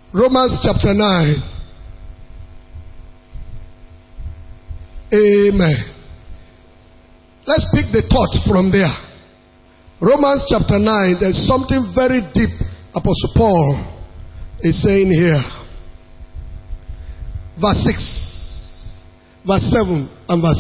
Romans chapter 9. Amen. Let's pick the thought from there. Romans chapter 9, there's something very deep Apostle Paul is saying here. Verse 6, verse 7, and verse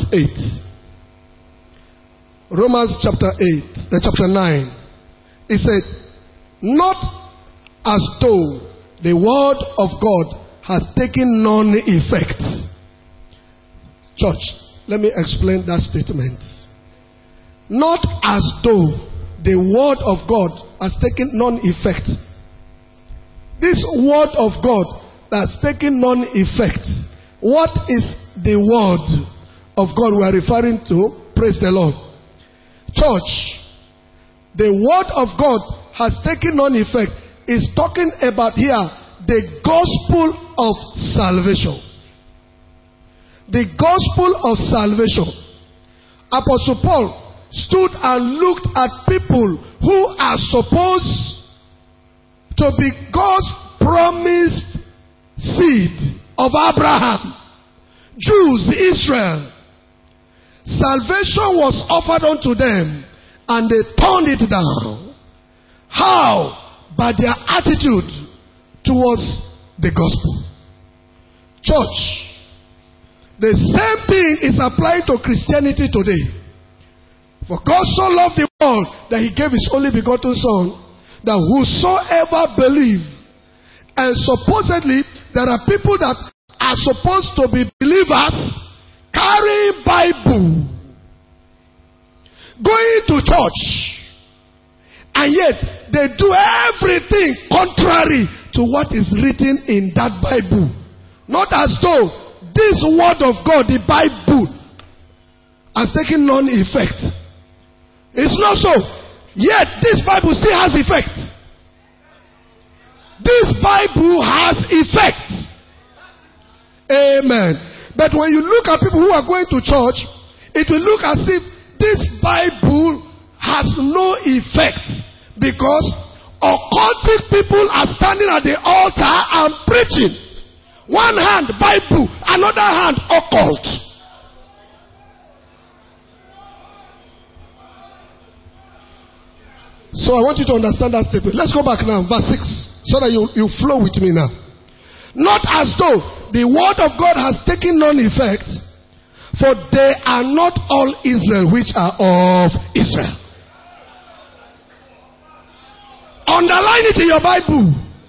8. Romans chapter 9. He said, not as though the word of God has taken none effect. Church, let me explain that statement. Not as though the word of God has taken none effect. This word of God that's taken none effect. What is the word of God we are referring to? Praise the Lord. Church, the word of God has taken none effect is talking about here the gospel of salvation. The gospel of salvation. Apostle Paul stood and looked at people who are supposed to be God's promised seed of Abraham. Jews, Israel. Salvation was offered unto them and they turned it down. How? By their attitude towards the gospel. Church, the same thing is applied to Christianity today. For God so loved the world that he gave his only begotten Son, that whosoever believe, and supposedly there are people that are supposed to be believers carrying Bible, going to church, and yet they do everything contrary to what is written in that Bible. Not as though this word of God, the Bible, has taken none effect. It's not so. Yet this Bible still has effect. This Bible has effect. Amen. But when you look at people who are going to church, it will look as if this Bible has no effect, because occultic people are standing at the altar and preaching. One hand Bible, another hand occult. So I want you to understand that statement. Let's go back now, verse 6, so that you flow with me now. Not as though the word of God has taken none effect, for they are not all Israel which are of Israel. Underline it in your Bible.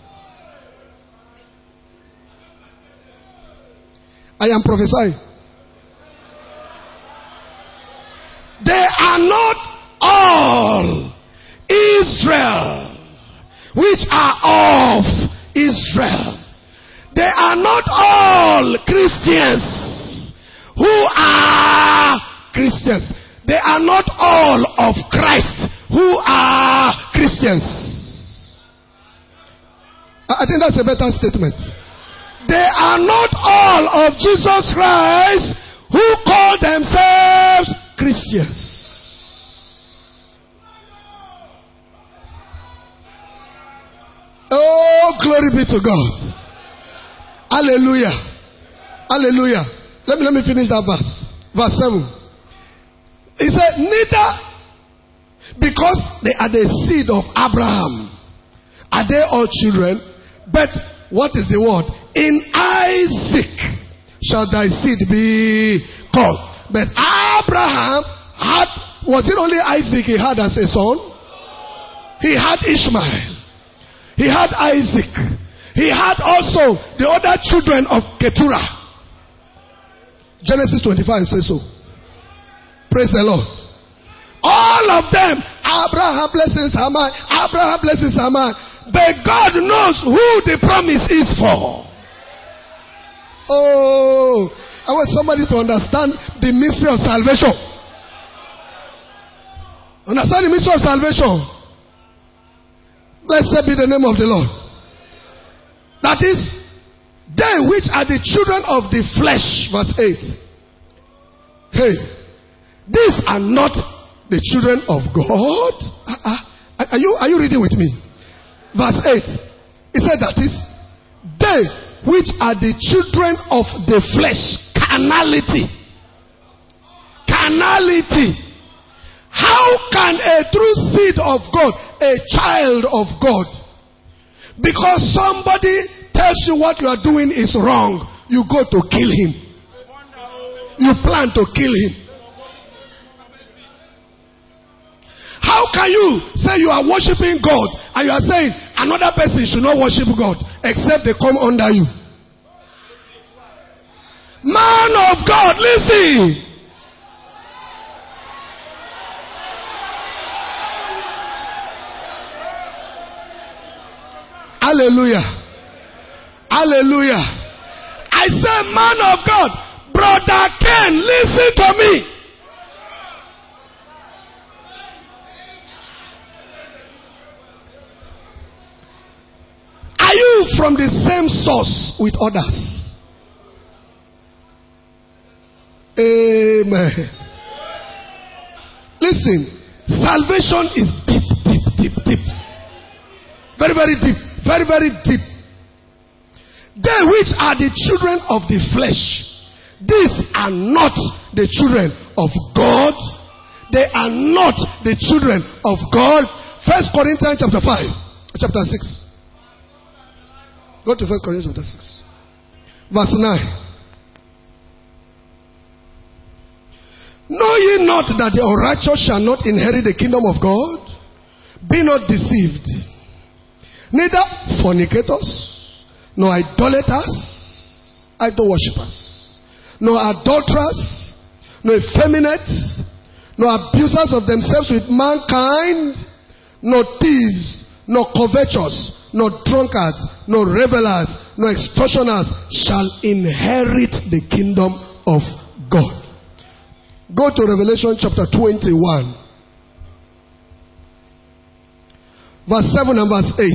I am prophesying. They are not all Israel which are of Israel. They are not all Christians who are Christians. They are not all of Christ who are Christians. I think that's a better statement. They are not all of Jesus Christ who call themselves Christians. Oh, glory be to God. Hallelujah. Hallelujah. Let me finish that verse. Verse 7. He said, neither because they are the seed of Abraham are they all children, but what is the word? In Isaac shall thy seed be called. But Abraham had, was it only Isaac he had as a son? He had Ishmael. He had Isaac. He had also the other children of Keturah. Genesis 25 says so. Praise the Lord. All of them, Abraham blesses Haman, Abraham blesses Haman. But God knows who the promise is for. Oh, I want somebody to understand the mystery of salvation. Understand the mystery of salvation. Blessed be the name of the Lord. That is, they which are the children of the flesh, verse 8. Hey, these are not the children of God. Are you reading with me? Verse 8. It said that is, They which are the children of the flesh, carnality. Carnality. How can a true seed of God, a child of God, because somebody tells you what you are doing is wrong, you go to kill him. You plan to kill him. How can you say you are worshiping God and you are saying another person should not worship God except they come under you? Man of God, listen. Hallelujah. Hallelujah. I say, man of God, Brother Ken, listen to me. Are you from the same source with others? Amen. Listen, salvation is deep, deep, deep, deep. Very, very deep. Very, very deep. They which are the children of the flesh, these are not the children of God. They are not the children of God. 1 Corinthians chapter 5, chapter 6. Go to 1 Corinthians chapter 6. Verse 9. Know ye not that the unrighteous shall not inherit the kingdom of God? Be not deceived. Neither fornicators, nor idolaters, idol worshippers, nor adulterers, nor effeminates, nor abusers of themselves with mankind, nor thieves, nor covetous, nor drunkards, nor revelers, nor extortioners shall inherit the kingdom of God. Go to Revelation chapter 21. Verse 7 and verse 8.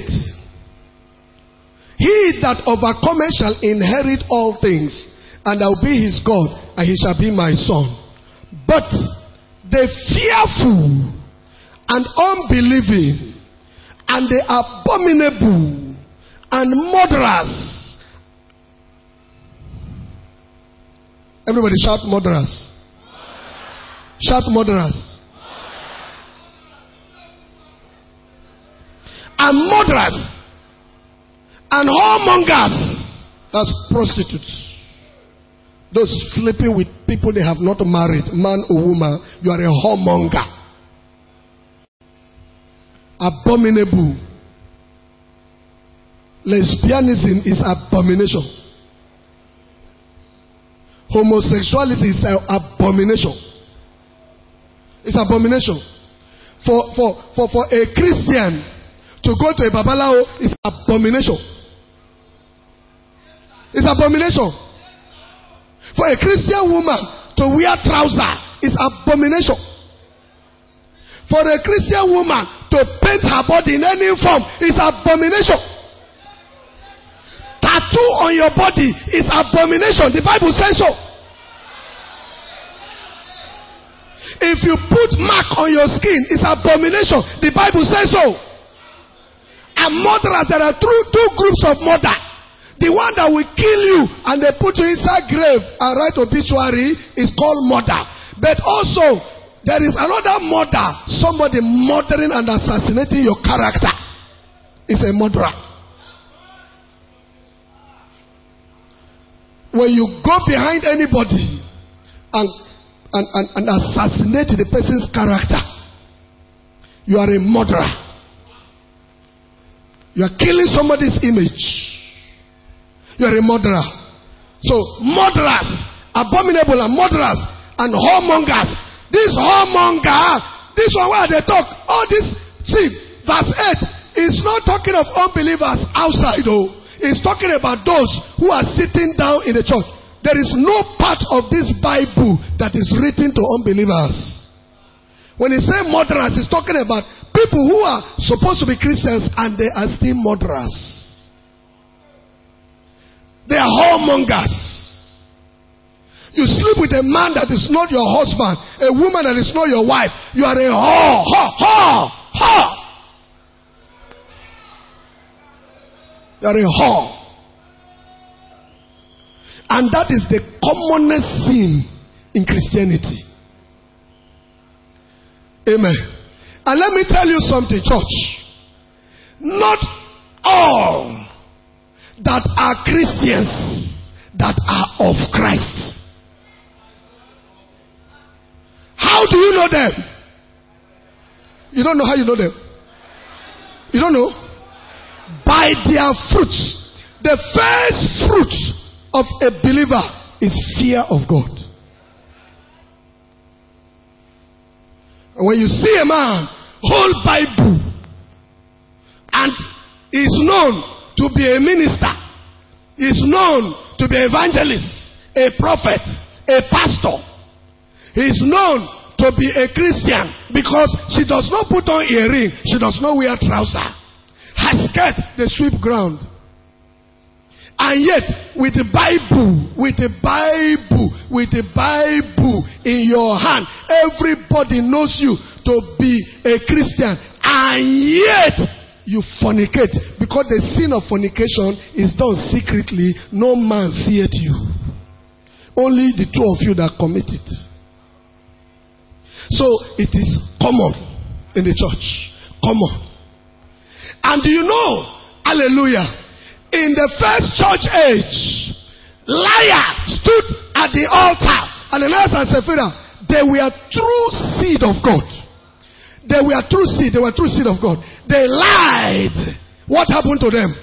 He that overcometh shall inherit all things, and I will be his God, and he shall be my son. But the fearful and unbelieving, and the abominable, and murderers. Everybody shout murderers. Shout murderers. And murderers and whoremongers, that's prostitutes, those sleeping with people they have not married, man or woman, you are a whoremonger. Abominable. Lesbianism is abomination. Homosexuality is an abomination. It's abomination. For a Christian to go to a babalao is abomination. It's abomination. For a Christian woman to wear trouser is abomination. For a Christian woman to paint her body in any form is abomination. Tattoo on your body is abomination. The Bible says so. If you put mark on your skin, it's abomination. The Bible says so. And murderers, there are two groups of murder. The one that will kill you and they put you inside grave and write obituary is called murder. But also, there is another murder. Somebody murdering and assassinating your character is a murderer. When you go behind anybody and assassinate the person's character, you are a murderer. You are killing somebody's image. You are a murderer. So, murderers, abominable and murderers, and whoremongers. This whoremonger, this one where they talk, all this, see, verse 8 is not talking of unbelievers outside, though. It's talking about those who are sitting down in the church. There is no part of this Bible that is written to unbelievers. When he says murderers, he's talking about people who are supposed to be Christians and they are still murderers. They are whoremongers. You sleep with a man that is not your husband, a woman that is not your wife. You are a whore. You are a whore. And that is the commonest sin in Christianity. Amen. And let me tell you something, church. Not all that are Christians that are of Christ. How do you know them? You don't know how you know them. You don't know? By their fruits. The first fruit of a believer is fear of God. And when you see a man hold Bible and is known to be a minister, is known to be an evangelist, a prophet, a pastor, he is known to be a Christian because she does not put on earring, she does not wear trouser, her skirt they sweep ground. And yet, with the Bible in your hand, everybody knows you to be a Christian, and yet you fornicate, because the sin of fornication is done secretly. No man seeth you. Only the two of you that commit it. So it is common in the church. Common. And do you know, hallelujah, in the first church age, liar stood at the altar. Ananias and Sapphira, they were true seed of God. They were true seed. They were true seed of God. They lied. What happened to them?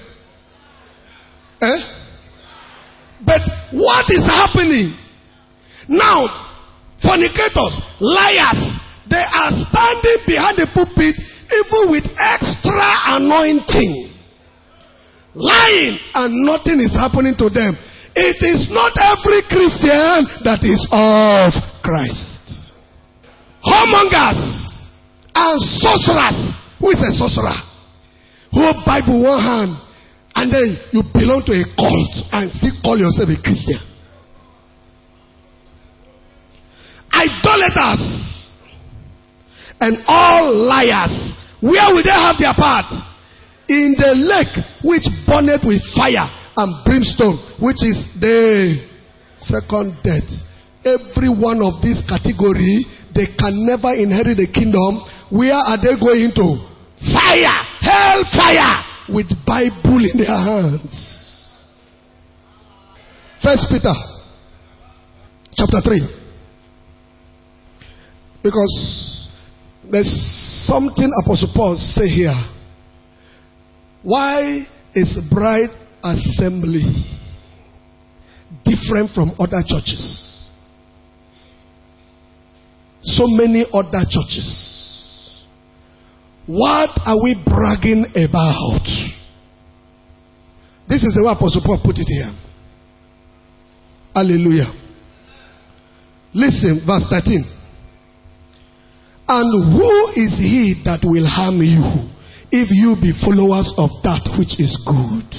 But what is happening? Now, fornicators, liars, they are standing behind the pulpit even with extra anointing. Lying and nothing is happening to them. It is not every Christian that is of Christ. Whoremongers and sorcerers. Who is a sorcerer? Hold Bible one hand and then you belong to a cult and still call yourself a Christian. Idolaters and all liars. Where will they have their part? In the lake which burneth with fire and brimstone, which is the second death. Every one of these category, they can never inherit the kingdom. Where are they going to? Fire, hell fire, with Bible in their hands. 1 Peter chapter 3. Because there's something Apostle Paul say here. Why is Bride Assembly different from other churches? So many other churches. What are we bragging about? This is the way Apostle Paul put it here. Hallelujah. Listen, verse 13. And who is he that will harm you, if you be followers of that which is good?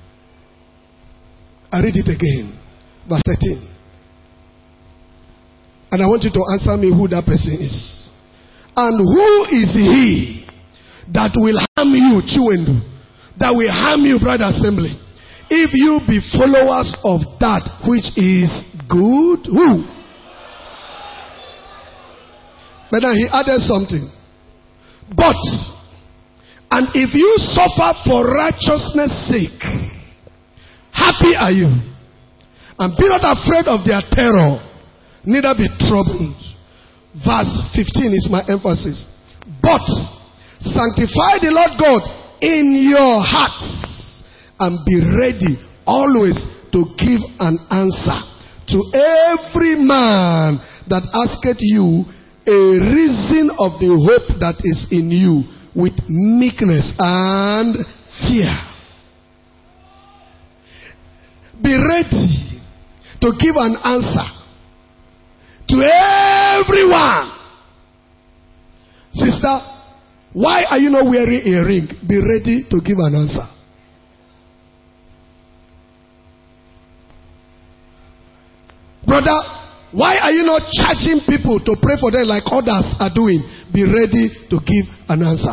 I read it again. Verse 13. And I want you to answer me who that person is. And who is he that will harm you, Chiwendu, that will harm you, Bride Assembly, if you be followers of that which is good? Who? But then he added something. But, and if you suffer for righteousness' sake, happy are you. And be not afraid of their terror, neither be troubled. Verse 15 is my emphasis. But sanctify the Lord God in your hearts, and be ready always to give an answer to every man that asketh you a reason of the hope that is in you, with meekness and fear. Be ready to give an answer to everyone. Sister, why are you not wearing a ring? Be ready to give an answer. Brother, why are you not charging people to pray for them like others are doing? Be ready to give an answer.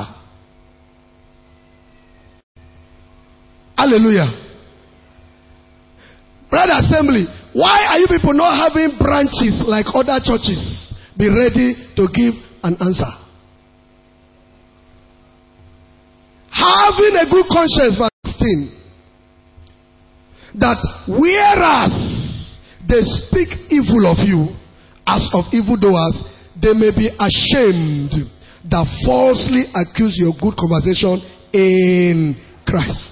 Hallelujah. Bride Assembly, Why are you people not having branches like other churches? Be ready to give an answer. Having a good conscience, verse 16. That whereas they speak evil of you as of evildoers, they may be ashamed that falsely accuse your good conversation in Christ.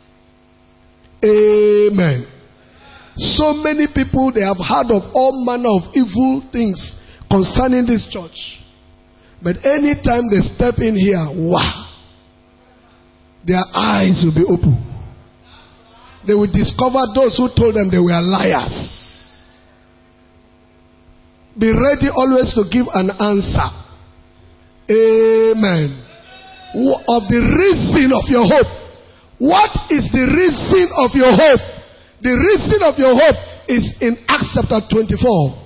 Amen. So many people, they have heard of all manner of evil things concerning this church. But anytime they step in here, wow, their eyes will be open. They will discover those who told them they were liars. Be ready always to give an answer. Amen. Of the reason of your hope. What is the reason of your hope? The reason of your hope is in Acts chapter 24.